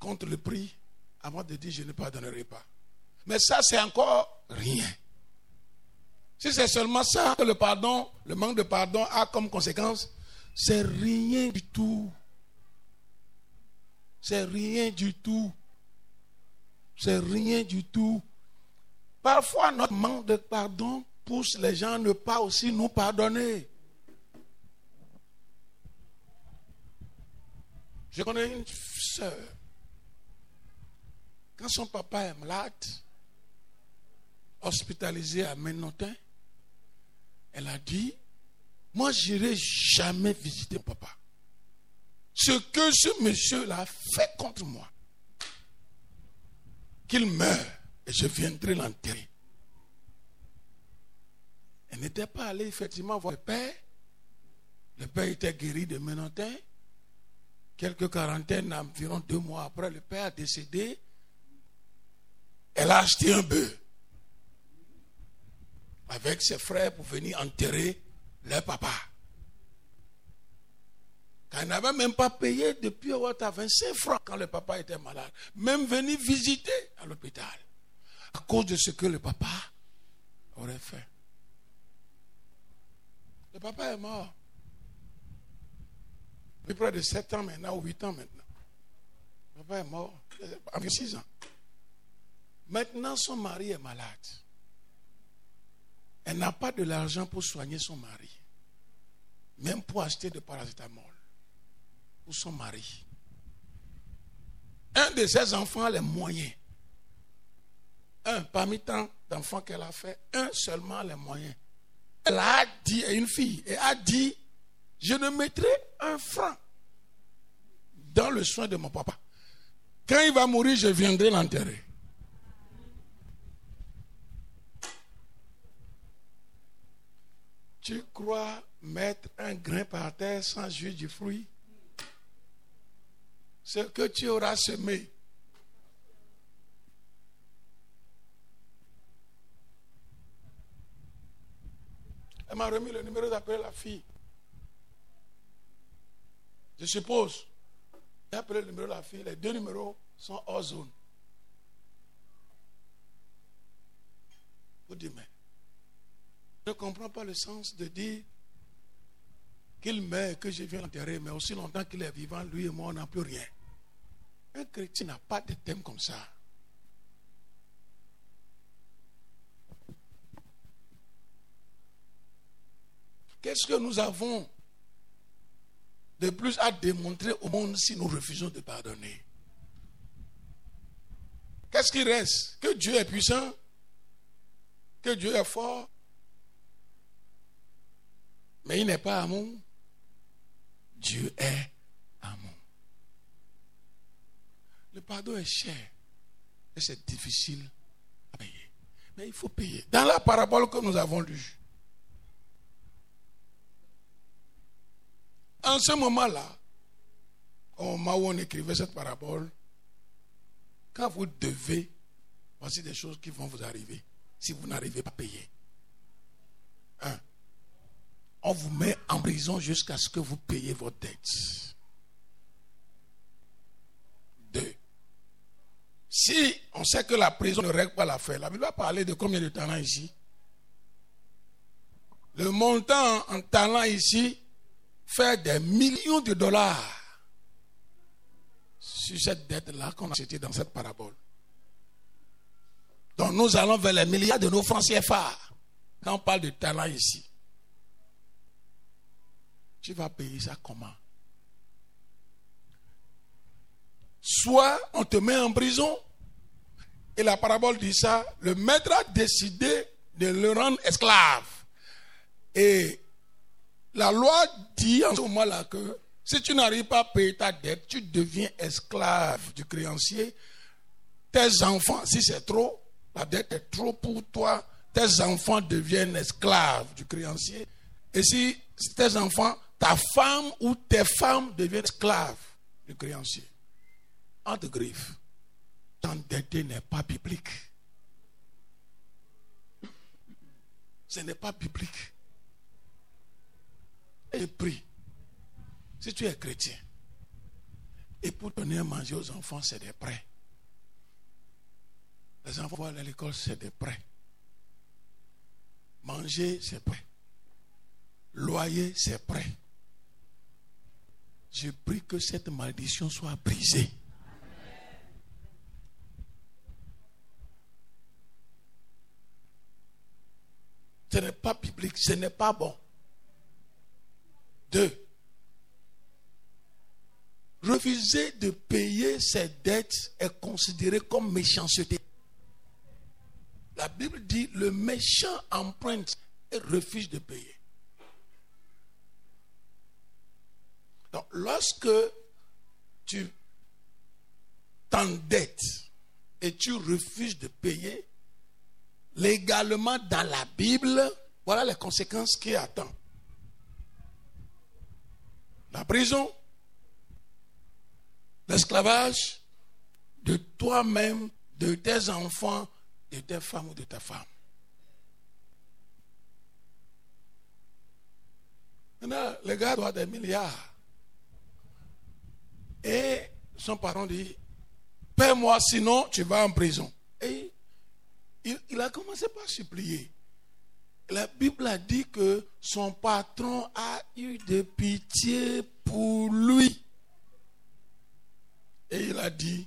compte le prix avant de dire je ne pardonnerai pas. Mais ça, c'est encore rien. Si c'est seulement ça que le pardon, le manque de pardon a comme conséquence, c'est rien du tout. C'est rien du tout. C'est rien du tout. Parfois, notre manque de pardon pousse les gens à ne pas aussi nous pardonner. Je connais une sœur. Quand son papa est malade, hospitalisé à Ménotin, elle a dit, moi je n'irai jamais visiter mon papa. Ce que ce monsieur-là fait contre moi, qu'il meure et je viendrai l'enterrer. Elle n'était pas allée effectivement voir le père. Le père était guéri de Ménotin. Quelques quarantaines, environ 2 mois après, le père a décédé. Elle a acheté un bœuf avec ses frères pour venir enterrer leur papa. Quand elle n'avait même pas payé depuis 25 francs quand le papa était malade. Même venir visiter à l'hôpital. À cause de ce que le papa aurait fait. Le papa est mort. Depuis près de 7 ans maintenant, ou 8 ans maintenant. Le papa est mort. Avec 6 ans. Maintenant, son mari est malade. Elle n'a pas de l'argent pour soigner son mari. Même pour acheter de paracétamol. Pour son mari. Un de ses enfants a les moyens. Un parmi tant d'enfants qu'elle a fait, un seulement a les moyens. Elle a dit à une fille, elle a dit, je ne mettrai 1 franc dans le soin de mon papa. Quand il va mourir, je viendrai l'enterrer. Tu crois mettre un grain par terre sans jus du fruit? Ce que tu auras semé. Elle m'a remis le numéro d'appeler la fille. Je suppose. J'ai appelé le numéro de la fille. Les 2 numéros sont hors zone. Vous dites, mais je ne comprends pas le sens de dire qu'il meurt, que je viens l'enterrer, mais aussi longtemps qu'il est vivant, lui et moi, on n'a plus rien. Un chrétien n'a pas de thème comme ça. Qu'est-ce que nous avons de plus à démontrer au monde si nous refusons de pardonner? Qu'est-ce qui reste? Que Dieu est puissant? Que Dieu est fort? Mais il n'est pas amour. Dieu est amour. Le pardon est cher. Et c'est difficile à payer. Mais il faut payer. Dans la parabole que nous avons lue, en ce moment-là, au moment où on écrivait cette parabole, quand vous devez, voici des choses qui vont vous arriver si vous n'arrivez pas à payer. 1. On vous met en prison jusqu'à ce que vous payiez vos dettes. 2. Si on sait que la prison ne règle pas l'affaire, la Bible va parler de combien de talents ici? Le montant en talents ici fait des millions de dollars sur cette dette-là qu'on a citée dans cette parabole. Donc nous allons vers les milliards de nos francs CFA quand on parle de talent ici. Tu vas payer ça comment? Soit on te met en prison, et la parabole dit ça, le maître a décidé de le rendre esclave. Et la loi dit en ce moment-là que si tu n'arrives pas à payer ta dette, tu deviens esclave du créancier. Tes enfants, si c'est trop, la dette est trop pour toi, tes enfants deviennent esclaves du créancier. Et si tes enfants, ta femme ou tes femmes deviennent esclaves du créancier. Entre griffes, t'endetter n'est pas biblique. Ce n'est pas biblique. Et je prie, si tu es chrétien, Et pour donner à manger aux enfants, c'est des prêts. Les enfants vont aller à l'école, c'est des prêts. Manger, c'est prêt. Loyer, c'est prêt. Je prie que cette malédiction soit brisée. Ce n'est pas biblique, ce n'est pas bon. 2. Refuser de payer ses dettes est considéré comme méchanceté. La Bible dit le méchant emprunte et refuse de payer. Donc, lorsque tu t'endettes et tu refuses de payer, légalement dans la Bible, voilà les conséquences qui attendent. La prison, l'esclavage de toi-même, de tes enfants, de tes femmes ou de ta femme. Maintenant, le gars doit des milliards. Et son parent dit, paie-moi sinon tu vas en prison. Et il a commencé par supplier. La Bible a dit que son patron a eu de pitié pour lui. Et il a dit,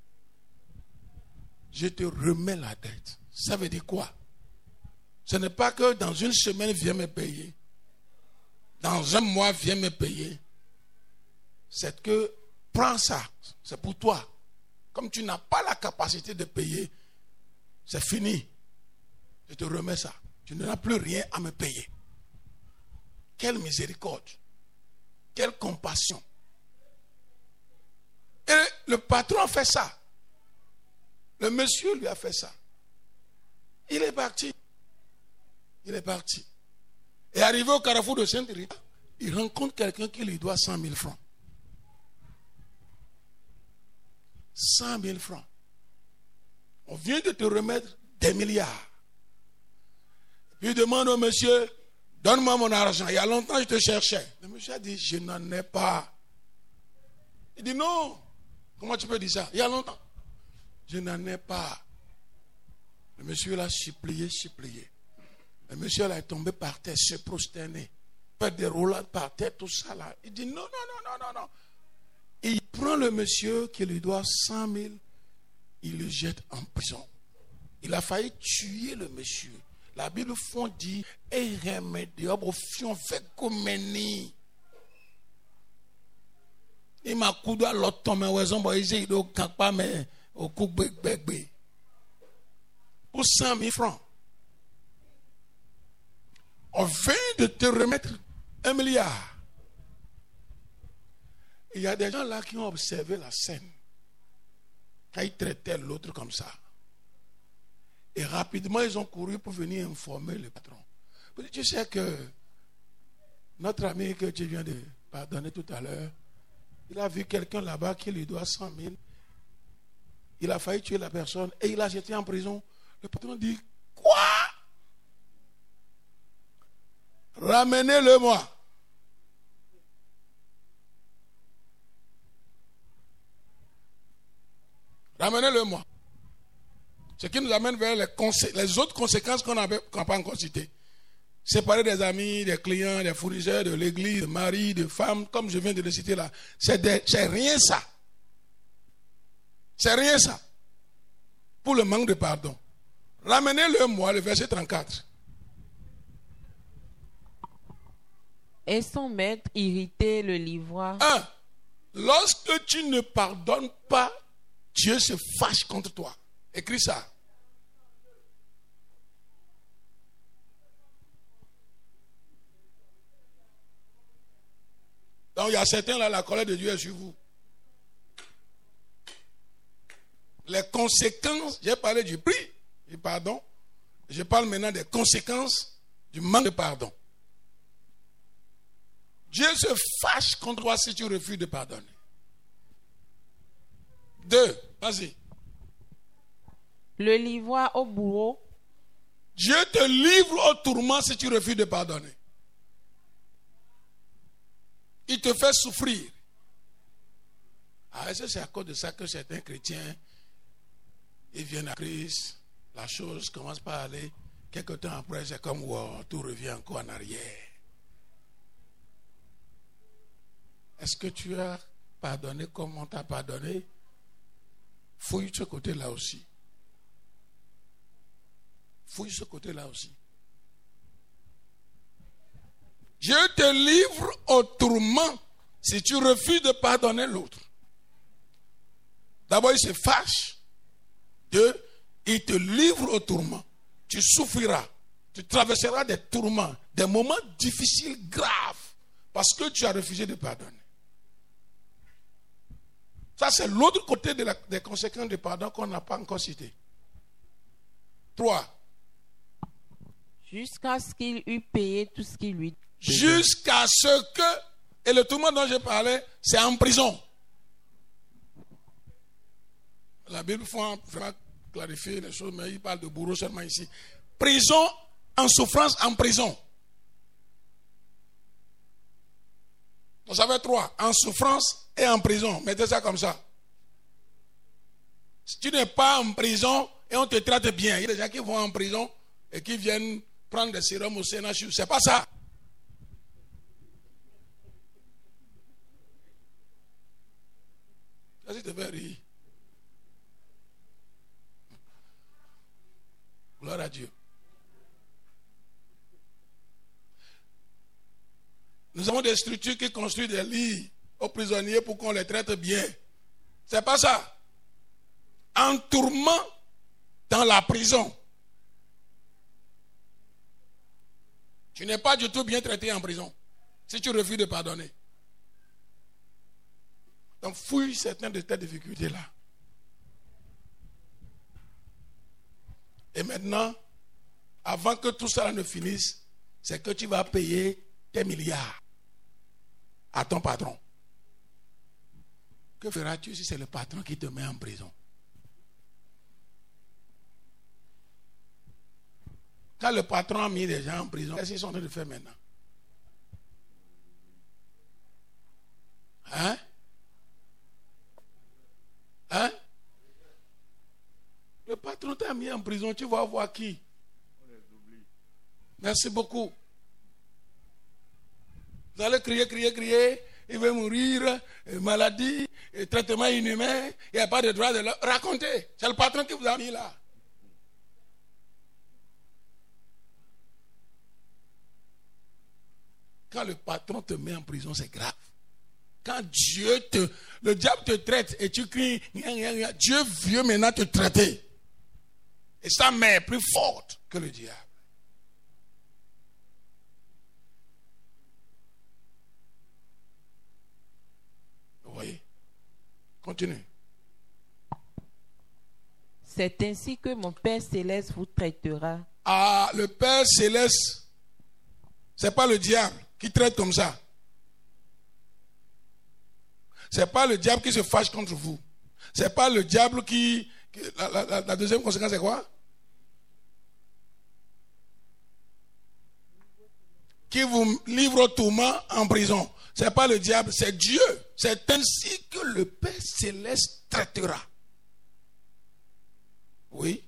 je te remets la dette. Ça veut dire quoi? Ce n'est pas que dans une semaine, viens me payer. Dans un mois, viens me payer. C'est que, prends ça, c'est pour toi. Comme tu n'as pas la capacité de payer, c'est fini. Je te remets ça. Tu n'auras plus rien à me payer. Quelle miséricorde. Quelle compassion. Et le patron a fait ça. Le monsieur lui a fait ça. Il est parti. Il est parti. Et arrivé au carrefour de Sainte-Rita, il rencontre quelqu'un qui lui doit 100 000 francs. 100 000 francs. On vient de te remettre des milliards. Puis il demande au monsieur, donne-moi mon argent. Il y a longtemps, je te cherchais. Le monsieur a dit, je n'en ai pas. Il dit, non. Comment tu peux dire ça? Il y a longtemps. Je n'en ai pas. Le monsieur l'a supplié. Le monsieur là est tombé par terre, se prosterné. Fait des roulades par terre, tout ça là. Il dit, non. Et il prend le monsieur qui lui doit 100 000. Il le jette en prison. Il a failli tuer le monsieur. La Bible font dit, et remédiable fion fait comme ni. Il m'a coudé à l'autre tombe, il doit pas mais au coup bébé. Pour 100 000 francs. On vient de te remettre 1 milliard. Il y a des gens là qui ont observé la scène. Quand ils traitaient l'autre comme ça. Et rapidement, ils ont couru pour venir informer le patron. Tu sais que notre ami que tu viens de pardonner tout à l'heure, il a vu quelqu'un là-bas qui lui doit 100 000. Il a failli tuer la personne et il a jeté en prison. Le patron dit, quoi? Ramenez-le-moi. Ramenez-le-moi. Ce qui nous amène vers les autres conséquences qu'on n'a pas encore citées. Séparer des amis, des clients, des fournisseurs, de l'église, de mari, de femmes, comme je viens de le citer là. C'est rien ça. C'est rien ça. Pour le manque de pardon. Ramenez-le-moi, le verset 34. Et son maître irrité le livra. 1. Lorsque tu ne pardonnes pas, Dieu se fâche contre toi. Écris ça. Donc il y a certains là, la colère de Dieu est sur vous. Les conséquences, j'ai parlé du prix du pardon. Je parle maintenant des conséquences du manque de pardon. Dieu se fâche contre toi si tu refuses de pardonner. 2, vas-y. Le livra au bourreau. Dieu te livre au tourment si tu refuses de pardonner. Il te fait souffrir. Est-ce que c'est à cause de ça que certains chrétiens, ils viennent à Christ, la chose commence par aller, quelque temps après, c'est comme wow, tout revient encore en arrière. Est-ce que tu as pardonné comme on t'a pardonné? Fouille ce côté-là aussi. Fouille ce côté-là aussi. Je te livre au tourment si tu refuses de pardonner l'autre. D'abord, il se fâche. Deux, il te livre au tourment. Tu souffriras. Tu traverseras des tourments, des moments difficiles, graves, parce que tu as refusé de pardonner. Ça, c'est l'autre côté des conséquences du pardon qu'on n'a pas encore cité. 3. Jusqu'à ce qu'il eût payé tout ce qu'il lui devait. Jusqu'à ce que, et le tourment dont je parlais, c'est en prison. La Bible faut vraiment clarifier les choses, mais il parle de bourreau seulement ici. Prison, en souffrance, en prison. Donc ça fait 3. En souffrance et en prison. Mettez ça comme ça. Si tu n'es pas en prison et on te traite bien, il y a des gens qui vont en prison et qui viennent prendre des sérums au CNHU. C'est pas ça. Vas-y, te fais rire. Gloire à Dieu. Nous avons des structures qui construisent des lits aux prisonniers pour qu'on les traite bien. C'est pas ça. En tourment dans la prison. Tu n'es pas du tout bien traité en prison si tu refuses de pardonner. Donc fouille certaines de tes difficultés-là. Et maintenant, avant que tout ça ne finisse, c'est que tu vas payer tes milliards à ton patron. Que feras-tu si c'est le patron qui te met en prison? Quand le patron a mis des gens en prison, qu'est-ce qu'ils sont en train de faire maintenant? Hein? Hein? Le patron t'a mis en prison, tu vas voir qui? Merci beaucoup. Vous allez crier, il va mourir, maladie, traitement inhumain, il n'y a pas de droit de le raconter. C'est le patron qui vous a mis là. Quand le patron te met en prison, c'est grave. Quand le diable te traite et tu cries, Dieu veut maintenant te traiter. Et sa main est plus forte que le diable. Vous voyez? Continue. C'est ainsi que mon Père Céleste vous traitera. Ah, le Père Céleste, c'est pas le diable qui traite comme ça. C'est pas le diable qui se fâche contre vous. C'est pas le diable qui... La deuxième conséquence, c'est quoi? Qui vous livre au tourment en prison. C'est pas le diable, c'est Dieu. C'est ainsi que le Père Céleste traitera. Oui.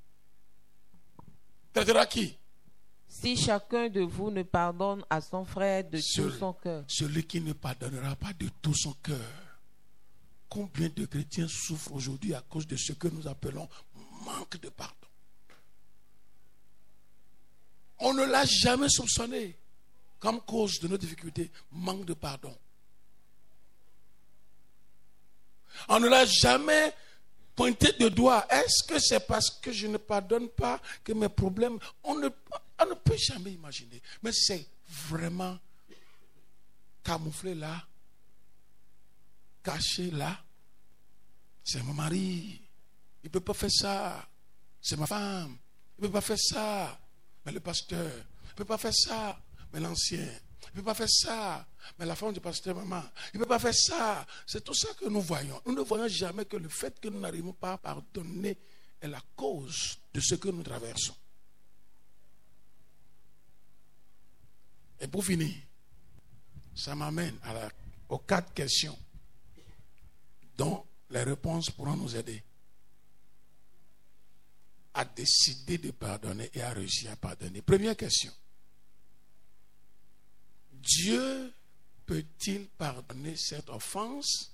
Traitera qui? Si chacun de vous ne pardonne à son frère de tout son cœur. Celui qui ne pardonnera pas de tout son cœur. Combien de chrétiens souffrent aujourd'hui à cause de ce que nous appelons manque de pardon? On ne l'a jamais soupçonné comme cause de nos difficultés, manque de pardon. On ne l'a jamais pointé de doigt. Est-ce que c'est parce que je ne pardonne pas que mes problèmes... On ne peut jamais imaginer. Mais c'est vraiment camouflé là, caché là. C'est mon mari. Il ne peut pas faire ça. C'est ma femme. Il ne peut pas faire ça. Mais le pasteur. Il ne peut pas faire ça. Mais l'ancien. Il ne peut pas faire ça. Mais la femme du pasteur, maman. Il ne peut pas faire ça. C'est tout ça que nous voyons. Nous ne voyons jamais que le fait que nous n'arrivons pas à pardonner est la cause de ce que nous traversons. Et pour finir, ça m'amène aux 4 questions dont réponses pourront nous aider à décider de pardonner et à réussir à pardonner. Première question. Dieu peut-il pardonner cette offense?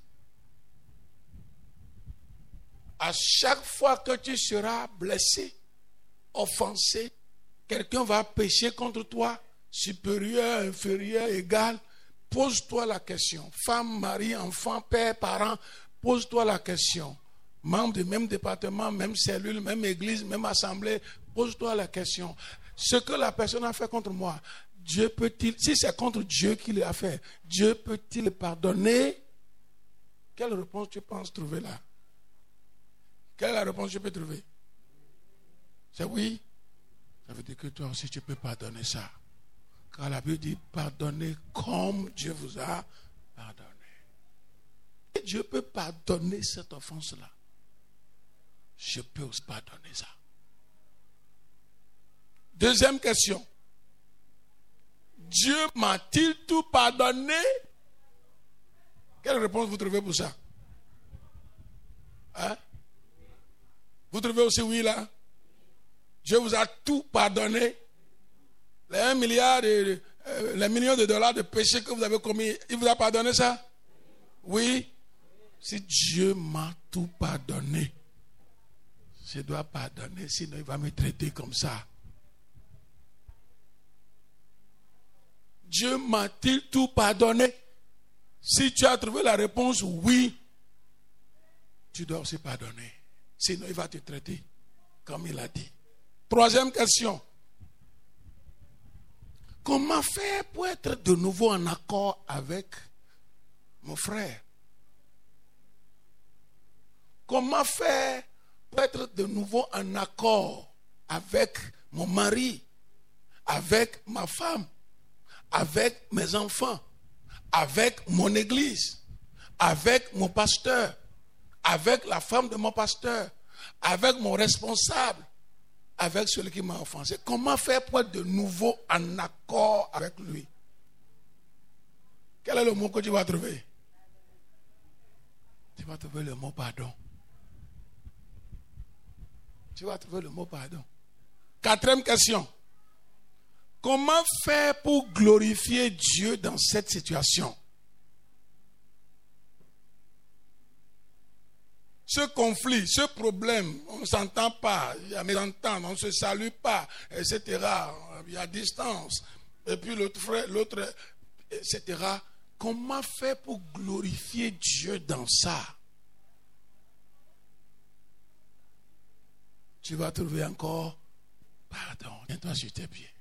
À chaque fois que tu seras blessé, offensé, quelqu'un va pécher contre toi, supérieur, inférieur, égal, pose-toi la question. Femme, mari, enfant, père, parent, pose-toi la question. Membre du même département, même cellule, même église, même assemblée, pose-toi la question. Ce que la personne a fait contre moi, Dieu peut-il, si c'est contre Dieu qu'il l'a fait, Dieu peut-il pardonner? Quelle réponse tu penses trouver là? Quelle est la réponse que tu peux trouver? C'est oui. Ça veut dire que toi aussi tu peux pardonner ça. Car la Bible dit pardonnez comme Dieu vous a pardonné. Et Dieu peut pardonner cette offense-là. Je peux aussi pardonner ça. Deuxième question. Dieu m'a-t-il tout pardonné? Quelle réponse vous trouvez pour ça? Hein? Vous trouvez aussi oui là? Dieu vous a tout pardonné. Les 1 milliard, les millions de dollars de péchés que vous avez commis, il vous a pardonné ça? Oui. Si Dieu m'a tout pardonné, je dois pardonner, sinon il va me traiter comme ça. Dieu m'a-t-il tout pardonné? Si tu as trouvé la réponse oui, tu dois aussi pardonner. Sinon il va te traiter comme il a dit. Troisième question. Comment faire pour être de nouveau en accord avec mon frère? Comment faire pour être de nouveau en accord avec mon mari, avec ma femme, avec mes enfants, avec mon église, avec mon pasteur, avec la femme de mon pasteur, avec mon responsable, avec celui qui m'a offensé? Comment faire pour être de nouveau en accord avec lui? Quel est le mot que tu vas trouver? Tu vas trouver le mot pardon. Tu vas trouver le mot pardon. Quatrième question. Comment faire pour glorifier Dieu dans cette situation? Ce conflit, ce problème, on ne s'entend pas, il y a mésentente, on ne se salue pas, etc. Il y a distance. Et puis l'autre frère, l'autre, etc. Comment faire pour glorifier Dieu dans ça? Tu vas trouver encore pardon. Tiens-toi sur tes pieds.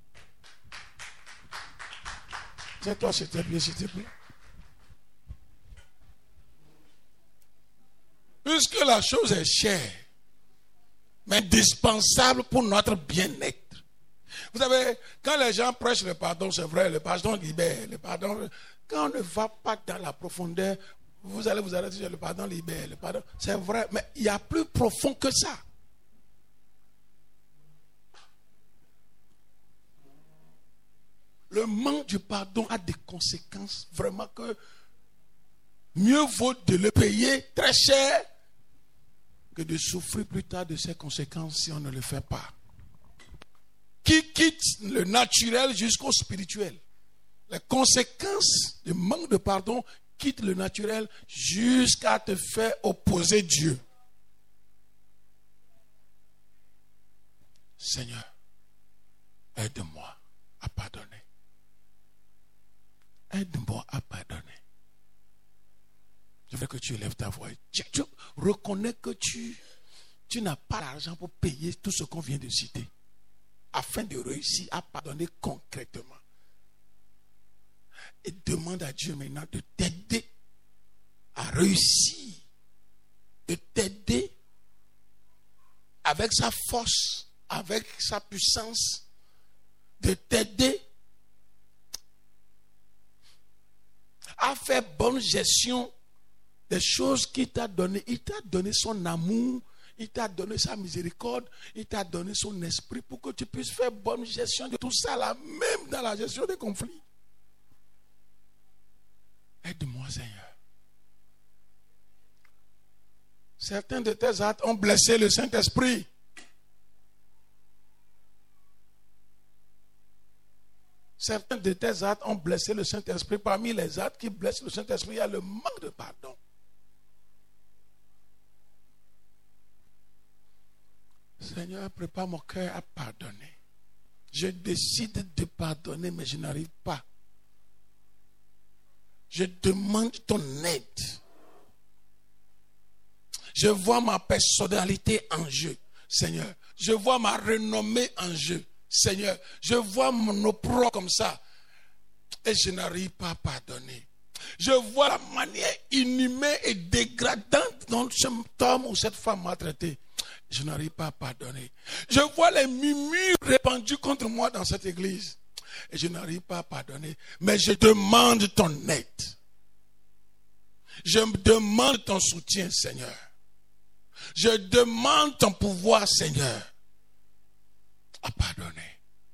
Tiens-toi sur tes pieds, s'il te plaît. Puisque la chose est chère, mais indispensable pour notre bien-être. Vous savez, quand les gens prêchent le pardon, c'est vrai, le pardon libère. Le pardon, quand on ne va pas dans la profondeur, vous allez vous arrêter sur le pardon libère. Le pardon, c'est vrai, mais il y a plus profond que ça. Le manque du pardon a des conséquences vraiment que mieux vaut de le payer très cher que de souffrir plus tard de ces conséquences si on ne le fait pas. Qui quitte le naturel jusqu'au spirituel. Les conséquences du manque de pardon quittent le naturel jusqu'à te faire opposer Dieu. Seigneur, aide-moi à pardonner. Aide-moi à pardonner. Je veux que tu élèves ta voix. Tu reconnais que tu n'as pas l'argent pour payer tout ce qu'on vient de citer. Afin de réussir à pardonner concrètement. Et demande à Dieu maintenant de t'aider à réussir. De t'aider avec sa force, avec sa puissance. De t'aider à faire bonne gestion des choses qu'il t'a donné. Il t'a donné son amour, il t'a donné sa miséricorde, il t'a donné son esprit pour que tu puisses faire bonne gestion de tout ça là, même dans la gestion des conflits. Aide-moi, Seigneur. Certains de tes actes ont blessé le Saint-Esprit. Certains de tes actes ont blessé le Saint-Esprit. Parmi les actes qui blessent le Saint-Esprit, il y a le manque de pardon. Seigneur, prépare mon cœur à pardonner. Je décide de pardonner, mais je n'arrive pas. Je demande ton aide. Je vois ma personnalité en jeu, Seigneur. Je vois ma renommée en jeu, Seigneur. Je vois mon opprobre comme ça. Et je n'arrive pas à pardonner. Je vois la manière inhumaine et dégradante dont cet homme ou cette femme m'a traité. Je n'arrive pas à pardonner. Je vois les murmures répandus contre moi dans cette église. Et je n'arrive pas à pardonner. Mais je demande ton aide. Je demande ton soutien, Seigneur. Je demande ton pouvoir, Seigneur, à pardonner.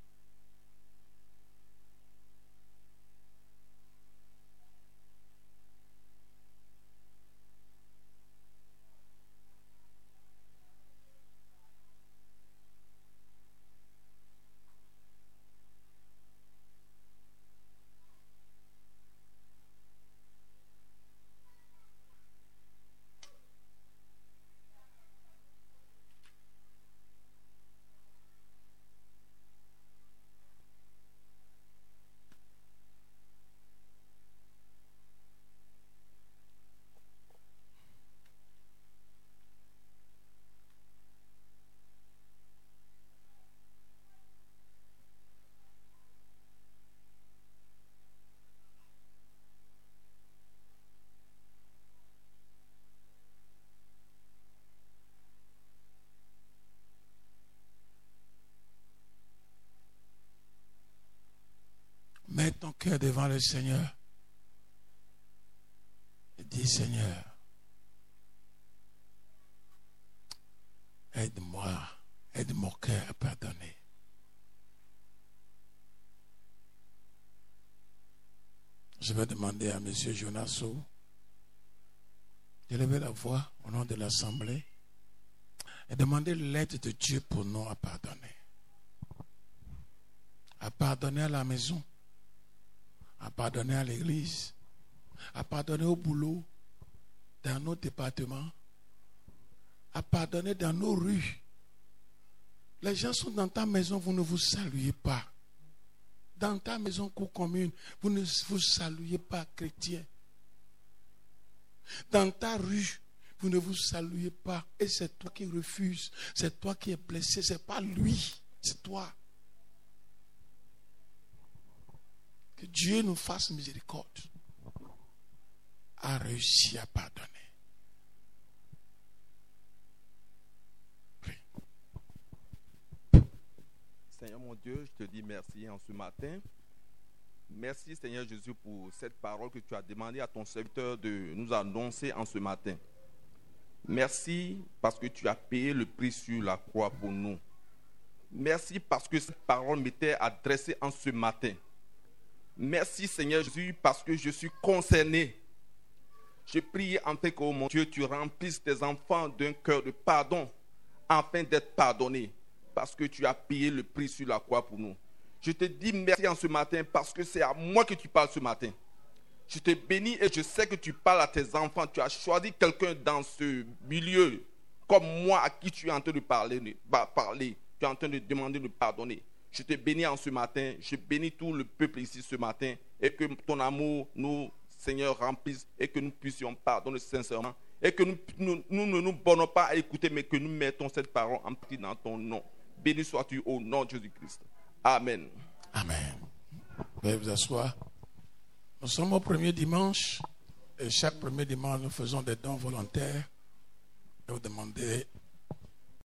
Mets ton cœur devant le Seigneur. Et dis, Seigneur, aide-moi, aide mon cœur à pardonner. Je vais demander à M. Jonasso d'élever la voix au nom de l'Assemblée et demander l'aide de Dieu pour nous à pardonner. À pardonner à la maison, à pardonner à l'église, à pardonner au boulot, dans nos départements, à pardonner dans nos rues. Les gens sont dans ta maison, vous ne vous saluez pas. Dans ta maison cour commune, vous ne vous saluez pas, chrétien. Dans ta rue, vous ne vous saluez pas. Et c'est toi qui refuses, c'est toi qui es blessé, c'est pas lui, c'est toi. Que Dieu nous fasse miséricorde. A réussi à pardonner. Prie. Seigneur mon Dieu, je te dis merci en ce matin. Merci Seigneur Jésus pour cette parole que tu as demandé à ton serviteur de nous annoncer en ce matin. Merci parce que tu as payé le prix sur la croix pour nous. Merci parce que cette parole m'était adressée en ce matin. Merci Seigneur Jésus parce que je suis concerné. Je prie afin que, oh mon Dieu, tu remplisses tes enfants d'un cœur de pardon afin d'être pardonnés parce que tu as payé le prix sur la croix pour nous. Je te dis merci en ce matin parce que c'est à moi que tu parles ce matin. Je te bénis et je sais que tu parles à tes enfants. Tu as choisi quelqu'un dans ce milieu comme moi à qui tu es en train de parler. Tu es en train de demander de pardonner. Je te bénis en ce matin. Je bénis tout le peuple ici ce matin et que ton amour nous, Seigneur, remplisse et que nous puissions pardonner sincèrement et que nous ne nous bornons pas à écouter mais que nous mettons cette parole en pratique dans ton nom. Béni sois-tu au nom de Jésus-Christ. Amen. Amen. Veuillez vous asseoir. Nous sommes au premier dimanche et chaque premier dimanche nous faisons des dons volontaires et vous demandez